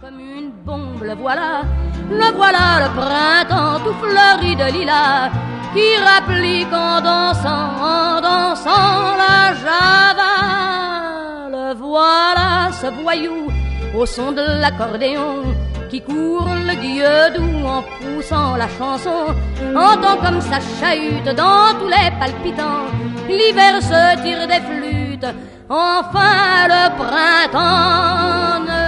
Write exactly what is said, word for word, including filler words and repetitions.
Comme une bombe, le voilà, le voilà, le printemps tout fleuri de lilas, qui rapplique en dansant, en dansant la java. Le voilà, ce voyou, au son de l'accordéon, qui court le guilledou en poussant la chanson, entend comme ça chahute dans tous les palpitants, l'hiver se tire des flûtes, enfin le printemps ne